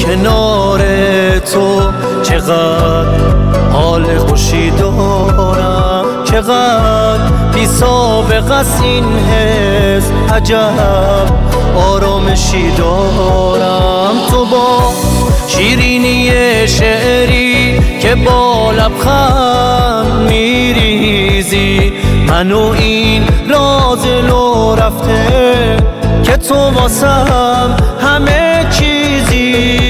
کنار تو چقدر حال خوشی دارم، چقدر بی سابقه است این حس، عجب آرامشی دارم. تو با شیرینی شعری که با لبخند میریزی، من و این راز لو رفته که تو واسم همه چیزی.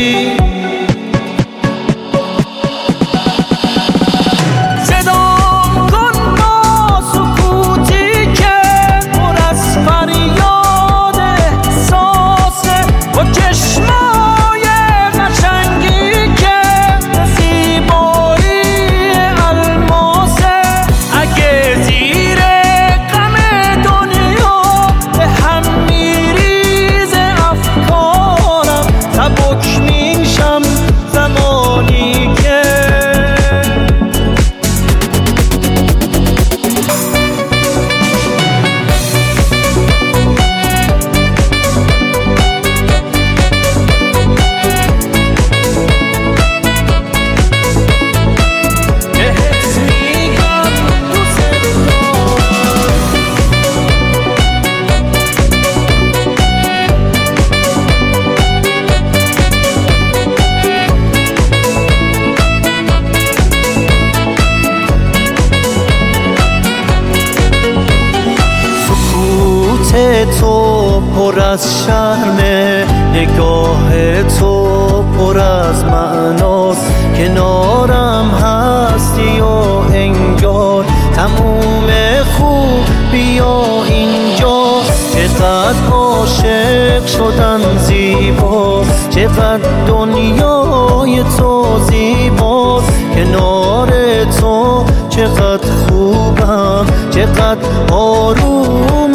تو پر از شرمه، نگاه تو پر از معناست، کنارم هستی و انگار تموم خوبی ها اینجاست. چقدر عاشق شدن زیباست، چقدر دنیای تو زیباست، کنار تو چقدر خوبم، چقدر آروم